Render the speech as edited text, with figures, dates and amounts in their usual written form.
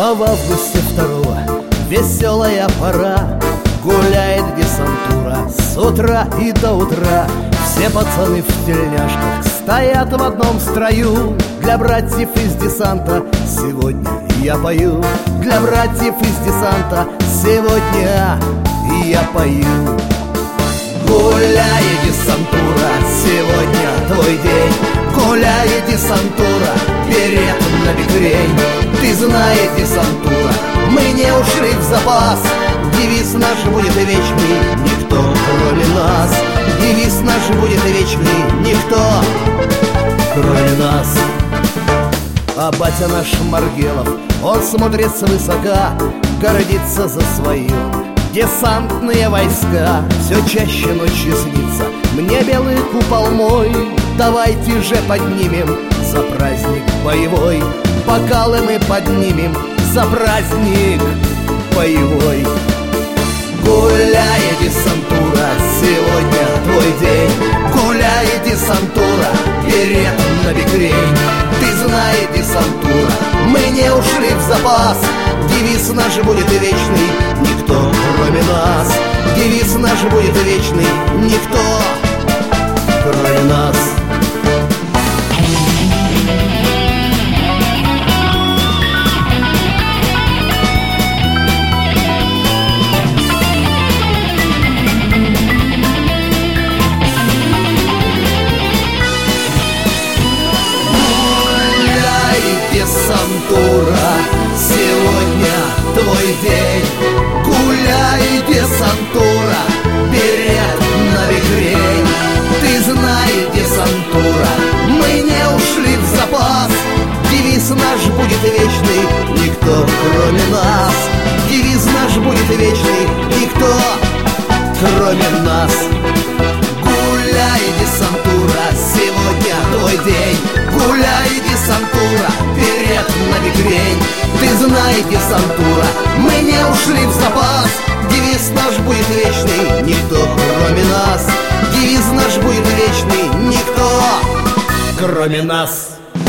А в августе 2-го веселая пора, гуляет десантура с утра и до утра. Все пацаны в тельняшках стоят в одном строю. Для братьев из десанта сегодня я пою. Для братьев из десанта сегодня я пою. Гуляй, десантура, сегодня твой день. Гуляй, десантура, берет на бекрень. Ты знай, десантура, мы не ушли в запас. Девиз наш будет вечный, никто кроме нас. Девиз наш будет вечный, никто кроме нас. А батя наш Маргелов, он смотрит свысока, гордится за свою десантные войска. Все чаще ночью снится мне белый купол мой. Давайте же поднимем за праздник боевой. Бокалы мы поднимем за праздник боевой. Гуляй, десантура, сегодня твой день. Гуляй, десантура, берет на бекрень. Ты знай, десантура, мы не ушли в запас. Девиз наш будет вечный, никто кроме нас. Девиз наш будет вечный, никто кроме нас. Десантура, сегодня твой день. Гуляй, десантура, берет на бекрень. Ты знай, десантура, мы не ушли в запас. Девиз наш будет вечный, никто кроме нас. Девиз наш будет вечный, никто кроме нас. Гуляй, десантура, сегодня твой день. Гуляй, десантура, берет на бекрень. Ты знай, десантура, мы не ушли в запас. Девиз наш будет вечный, никто кроме нас. Девиз наш будет вечный, никто кроме нас.